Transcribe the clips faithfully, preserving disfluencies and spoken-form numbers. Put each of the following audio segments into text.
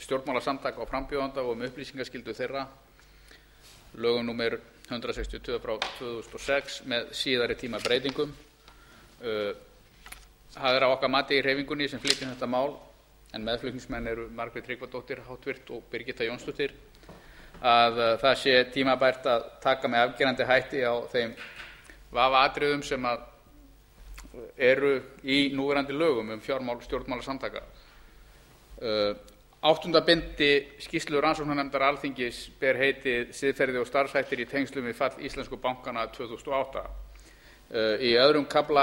stjórnmálasamtaka og frambjóðenda og um upplýsingaskyldu þeirra, lögum númer hundrað sextíu og tvö frá tvö þúsund og sex með síðari tíma breytingum. Það er á okkar mati í hreyfingunni sem flytjum þetta mál, en meðflutningsmenn eru Margrét Tryggvadóttir háttvirt og Birgitta Jónsdóttir, að það sé tímabært að taka með afgerandi hætti á þeim vafaatriðum sem að eru í núverandi lögum um fjármál stjórnmálasamtaka. Áttunda bindi skýrslu rannsóknarnefndar Alþingis ber heitið Siðferði og starfshættir í tengslum við fall íslensku bankanna tvö þúsund og átta. Í öðrum kafla,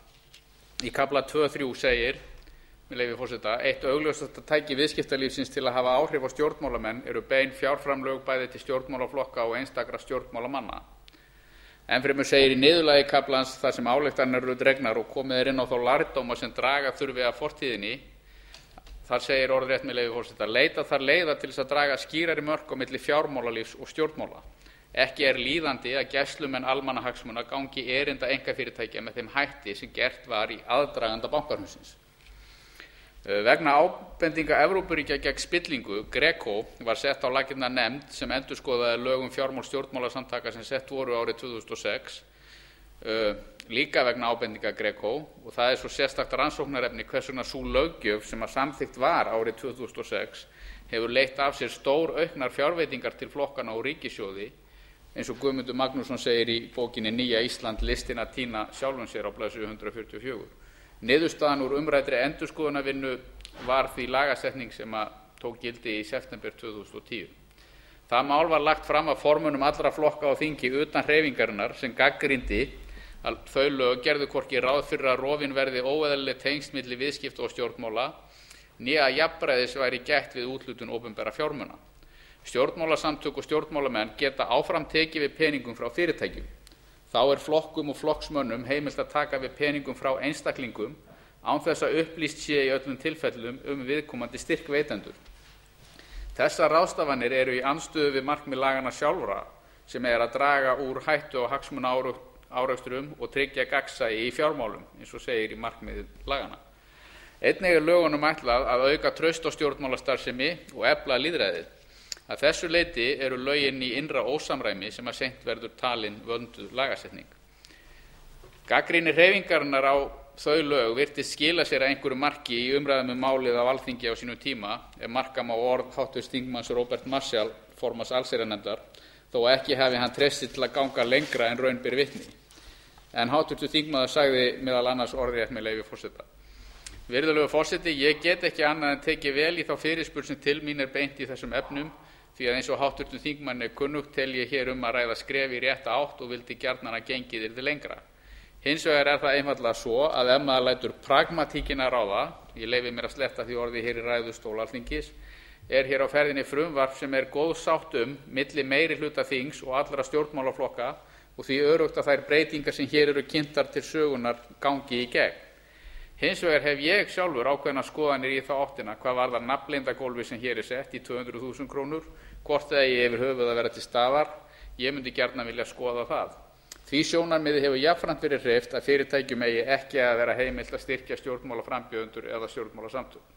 í kafla tvö þrjú segir, með leyfi forseta, eitt augljósasta tæki viðskiptalífsins til að hafa áhrif á stjórnmálamenn eru bein fjárframlög bæði til stjórnmálaflokka og einstakra stjórnmálamanna. Ennfremur segir í niðurlagi kaflans þar sem ályktanir eru dregnar og komið er inn á þá lærdóma sem draga þurfi af fortíðinni. Þar segir orðrétt með leyfi forseta, leita þar leiða til þess að draga skýrari mörk á milli fjármálalífs og stjórnmála. Ekki er líðandi að gæslumenn almannahagsmuna gangi erinda einkafyrirtækja með þeim hætti sem gert var í aðdraganda bankahrunsins. Vegna ábendinga Evrópuríkja gegn spillingu, GRECO, var sett á laggirnar nefnd sem endurskoðaði lög um fjármál stjórnmálasamtaka sem sett voru árið tvö þúsund og sex, líka vegna ábendinga GRECO, og það er svo sérstakt rannsóknarefni hvers vegna sú löggjöf sem að samþykkt var árið tvö þúsund og sex hefur leitt af sér stór auknar fjárveitingar til flokkana og ríkissjóði, eins og Guðmundur Magnússon segir í bókinni Nýja Ísland, listin að týna sjálfum sér á blaðsíðu hundrað fjörutíu og fjögur. Niðurstaðan úr umræddri endurskoðunarvinnu var því lagasetning sem að tók gildi í september tvö þúsund og tíu. Það mál var lagt fram af formönnum allra flokka á þingi utan hreyfingarinnar sem gagnrýndi að þau lög gerðu hvorki ráð fyrir að rofin verði óeðlileg tengsl milli viðskipta og stjórnmála, né að jafnræðis væri gætt við úthlutun opinberra fjármuna. Stjórnmálasamtök og stjórnmálamenn geta áfram tekið við peningum frá fyrirtækjum. Þá er flokkum og flokksmönnum heimilt að taka við peningum frá einstaklingum án þess að upplýst sé í öllum tilfellum um viðkomandi styrkveitendur. Þessar ráðstafanir eru í andstöðu við markmið laganna sjálfra sem er að draga úr hættu á hagsmunaárekstrum og tryggja gagnsæi í fjármálum, eins og segir í markmiði laganna. Einnig er lögunum ætlað að auka traust á stjórnmálastarfsemi og efla lýðræðið. Að þessu leyti eru lögin í innra ósamræmi sem að seint verður talin vönduð lagasetning. Gagnrýni hreyfingarinnar á þau lög virtist skila sér að einhverju marki í umræðum um málið á Alþingi á sínum tíma, ef marka má orð háttvirts þingmanns Róbert Marshall, formanns allsherjarnefndar, þó ekki hafi hann treyst sig til að ganga lengra en raun ber vitni. En háttvirtur þingmaður sagði meðal annars orðrétt með leyfi forseta. Virðulegur forseti, ég get ekki annað en tekið vel í þá fyrirspurn sem til mín er beint í þessum efnum, því að eins og háttvirtum þingmanni er kunnugt tel ég hér um að ræða skref í rétta átt og vildi gjarnan að gengið yrði lengra. Hins vegar er það einfaldlega svo að ef maður lætur pragmatíkina ráða, ég leyfi mér að sletta því orði hér í ræðustól Alþingis, er hér á ferðinni frumvarp sem er góð sátt um milli meiri hluta þings og allra stjórnmálaflokka og því örugt að þær breytingar sem hér eru kynntar til sögunar gangi í gegn. Hins vegar hef ég sjálfur ákveðnar skoðanir í þá áttina hvað varðar nafnleyndagólfi sem hér er sett í tvö hundruð þúsund krónur, hvort eigi yfir höfuð að vera til staðar, ég myndi gjarnan vilja skoða það. Því sjónarmiði hefur jafnframt verið hreyft að fyrirtækjum eigi ekki að vera heimilt að styrkja stjórnmálaframbjóðendur eða stjórnmálasamtök.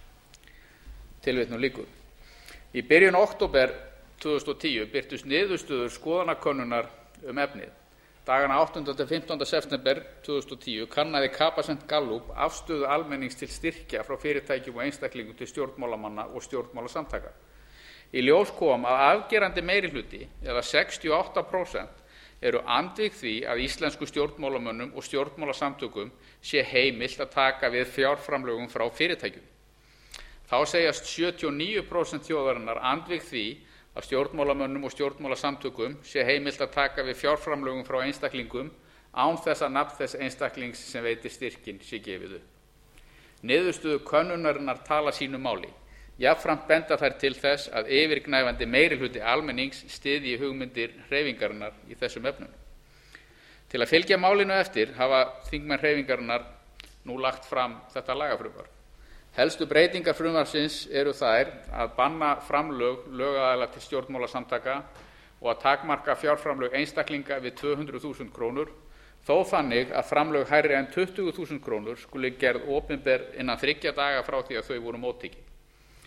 Tilvitnun lýkur. Í byrjun október tvö þúsund og tíu birtust niðurstöður skoðanakönnunar um efnið. Dagana áttunda til fimmtánda september tvö þúsund og tíu kannaði Capacent Gallup afstöðu almennings til styrkja frá fyrirtækjum og einstaklingum til stjórnmálamanna og stjórnmálasamtaka. Í ljós kom að afgerandi meirihluti, eða sextíu og átta prósent, eru andvíg því að íslensku stjórnmálamönnum og stjórnmálasamtökum sé heimilt að taka við fjárframlögum frá fyrirtækjum. Þá segjast sjötíu og níu prósent þjóðarinnar andvíg því að stjórnmálamönnum og stjórnmálasamtökum sé heimilt að taka við fjárframlögum frá einstaklingum án þess að nafn þess einstaklings sem veitir styrkin sé gefið upp. Niðurstöður könnunarinnar tala sínu máli. Jafnframt benda þær til þess að yfirgnæfandi meirihluti almennings styðji hugmyndir hreyfingarinnar í þessum efnum. Til að fylgja málinu eftir hafa þingmenn hreyfingarinnar nú lagt fram þetta lagafrumvarp. Helstu breytingar frumvarpsins eru þær að banna framlög lögaðila til stjórnmálasamtaka og að takmarka fjárframlög einstaklinga við tvö hundruð þúsund krónur, þó þannig að framlög hærri en tuttugu þúsund krónur skuli gerð opinber innan þriggja daga frá því að þau voru móttekin.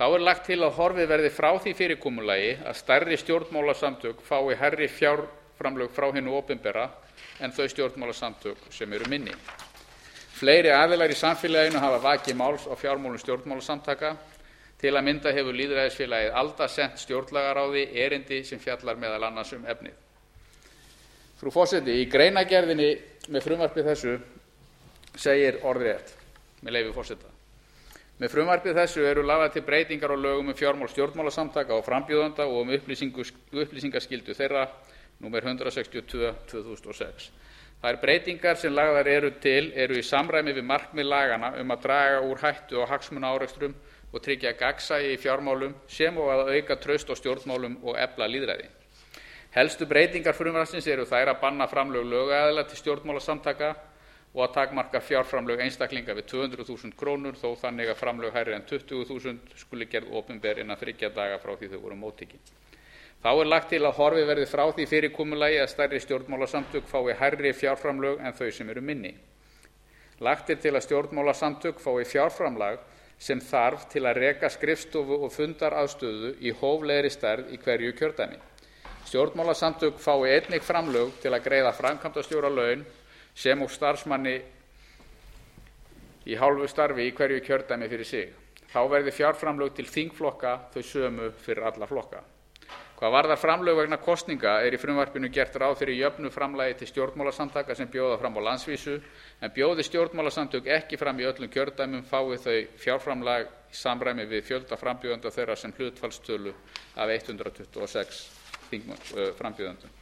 Þá er lagt til að horfið verði frá því fyrirkomulagi að stærri stjórnmálasamtök fái hærri fjárframlög frá hinu opinbera en þau stjórnmálasamtök sem eru minni. Fleiri aðilar í samfélaginu hafa vakið máls á fjármálum stjórnmálasamtaka. Til að mynda hefur lýðræðisfélagið Alda sent stjórnlagaráði erindi sem fjallar meðal annars um efnið. Frú forseti, í greinargerðinni með frumvarpi þessu segir orðrétt, með leyfi forseta: Með frumvarpi þessu eru lagðar til breytingar á lögum um fjármál stjórnmálasamtaka og frambjóðenda og um upplýsingaskyldu þeirra, númer hundrað sextíu og tvö tvö þúsund og sex. Þær breytingar sem lagðar eru til eru í samræmi við markmið laganna um að draga úr hættu á hagsmunaárekstrum og tryggja gagnsæi í fjármálum sem og að auka traust á stjórnmálum og efla lýðræði. Helstu breytingar frumvarpsins eru þær að banna framlög lögaðila til stjórnmálasamtaka og að takmarka fjárframlög einstaklinga við tvö hundruð þúsund krónur, þó þannig að framlög hærri en tuttugu þúsund skuli gerð opinber innan þriggja daga frá því þau voru móttekin. Þá er lagt til að horfið verði frá því fyrirkomulagi að stærri stjórnmálasamtök fái hærri fjárframlög en þau sem eru minni. Lagt er til að stjórnmálasamtök fái fjárframlag sem þarf til að reka skrifstofu og fundaraðstöðu í hóflegri stærð í hverju kjördæmi. Stjórnmálasamtök fái einnig framlög til að greiða framkvæmdastjóra laun sem og starfsmanni í hálfu starfi í hverju kjördæmi fyrir sig. Þá verði fjárframlög til þingflokka þau sömu fyrir alla flokka. Hvað varðar framlög vegna kosninga er í frumvarpinu gert ráð fyrir jöfnu framlagi til stjórnmálasamtaka sem bjóða fram á landsvísu, en bjóði stjórnmálasamtök ekki fram í öllum kjördæmum fái þau fjárframlag í samræmi við fjölda frambjóðenda þeirra sem hlutfallstölu af hundrað tuttugu og sex frambjóðendum.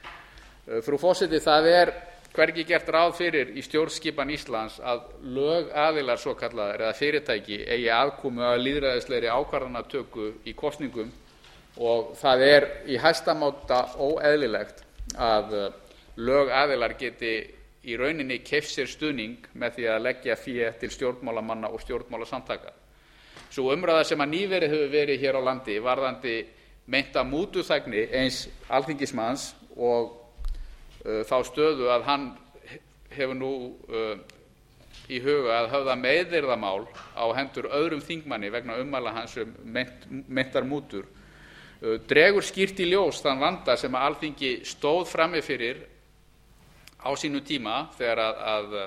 Frú forseti, það er hvergi gert ráð fyrir í stjórnskipan Íslands að lögaðilar svokallaðir eða fyrirtæki eigi aðkomu að lýðræðislegri ákvarðanatöku í kosningum, og það er í hæsta máta óeðlilegt að lögaðilar geti í rauninni keypt sér stuðning með því að leggja fé til stjórnmálamanna og stjórnmálasamtaka. Sú umræða sem að nýverið hefur verið hér á landi varðandi meinta mútuþægni eins alþingismanns og uh, þá stöðu að hann hefur nú uh, í huga að höfða meiðyrðamál á hendur öðrum þingmanni vegna ummæla hans um meint, meintar mútur dregur skýrt í ljós þann vanda sem að Alþingi stóð frammi fyrir á sínum tíma þegar að, að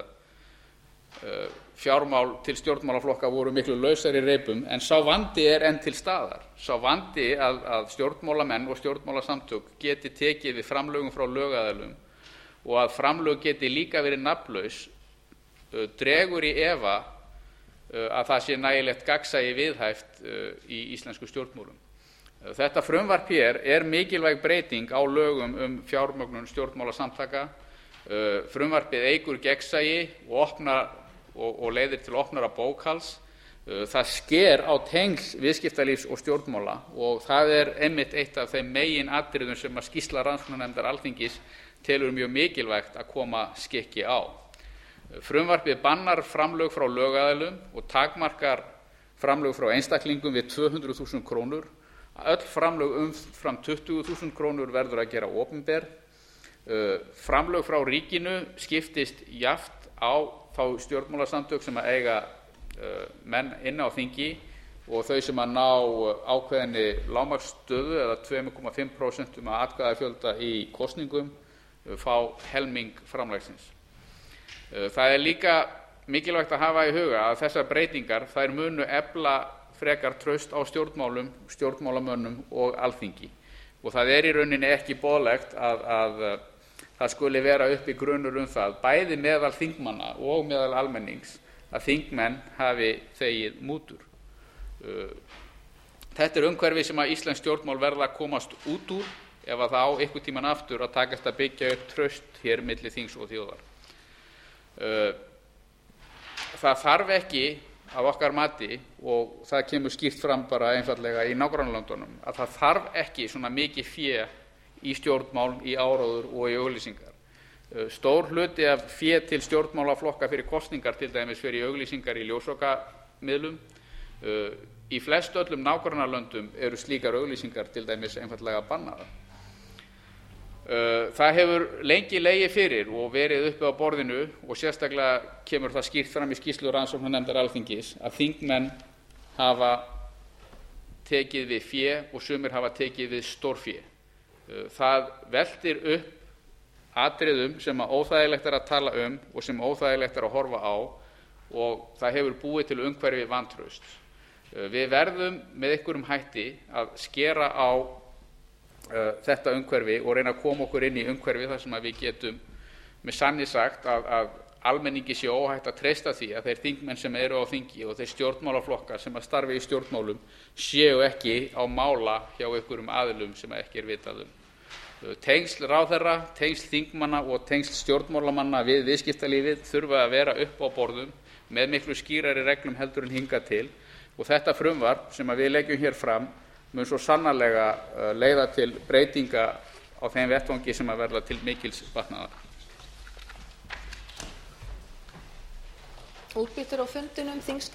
uh, fjármál til stjórnmálaflokka voru miklu lausari reipum, en sá vandi er enn til staðar. Sá vandi að, að stjórnmálamenn og stjórnmálasamtök geti tekið við framlögum frá lögaðilum og að framlög geti líka verið nafnlaus uh, dregur í efa uh, að það sé nægilegt gagnsæi viðhæft uh, í íslensku stjórnmálum. Þetta frumvarp hér er mikilvæg breyting á lögum um fjármögnun stjórnmálasamtaka. Frumvarpið eykur gegnsæi og, opnar, og, og leiðir til opnara bókhalds. Það sker á tengsl viðskiptalífs og stjórnmála og það er einmitt eitt af þeim meginatriðum sem að skýrsla rannsóknarnefndar Alþingis telur mjög mikilvægt að koma skikki á. Frumvarpið bannar framlög frá lögaðilum og takmarkar framlög frá einstaklingum við tvö hundruð þúsund krónur. Öll framlög umfram tuttugu þúsund krónur verður að gera opinber. Framlög frá ríkinu skiptist jafnt á þá stjórnmálasamtök sem að eiga menn inni á þingi og þau sem að ná ákveðinni lágmarksstöðu eða tvö komma fimm prósent um að atkvæðafjölda í kosningum fá helming framlagsins. Það er líka mikilvægt að hafa í huga að þessar breytingar þær munu efla frekar traust á stjórnmálum, stjórnmálamönnum og Alþingi. Og það er í rauninni ekki boðlegt að, að það skuli vera uppi grunur um það, bæði meðal þingmanna og meðal almennings, að þingmenn hafi þegið mútur. Þetta er umhverfi sem að íslensk stjórnmál verða að komast út úr ef að það á einhvern tímann aftur að takast að byggja upp traust hér milli þings og þjóðar. Það þarf ekki af okkar mati, og það kemur skýrt fram bara einfaldlega í nágrannalöndunum, að það þarf ekki svona mikið fé í stjórnmál, í áróður og í auglýsingar. Stór hluti af fé til stjórnmálaflokka fyrir kosningar til dæmis fyrir auglýsingar í ljósvakamiðlum. Í flest öllum nágrannalöndum eru slíkar auglýsingar til dæmis einfaldlega bannaðar. Það hefur lengi legið fyrir og verið uppi á borðinu og sérstaklega kemur það skýrt fram í skýrslu rannsóknarnefndar Alþingis að þingmenn hafa tekið við fé og sumir hafa tekið við stórfé. Það veltir upp atriðum sem að óþægilegt er að tala um og sem óþægilegt er að horfa á og það hefur búið til umhverfi vantraust. Við verðum með einhverjum hætti að skera á uh, þetta umhverfi og reyna að koma okkur inn í umhverfi þar sem að við getum með sanni sagt að, að almenningi sé óhætt að treysta því að þeir þingmenn sem eru á þingi og þeir stjórnmálaflokkar sem að starfi í stjórnmálum séu ekki á mála hjá einhverjum aðilum sem ekki er vitað um. Tengsl ráðherra, tengsl þingmanna og tengsl stjórnmálamanna við viðskiptalífið þurfa að vera upp á borðum með miklu skýrari reglum heldur en hingað til og þetta frumvarp sem að við leggjum hér fram mun svo sannarlega leiða til breytinga á þeim vettvangi sem að verða til mikils batnaðar. Útbýtur á fundinum þingskjal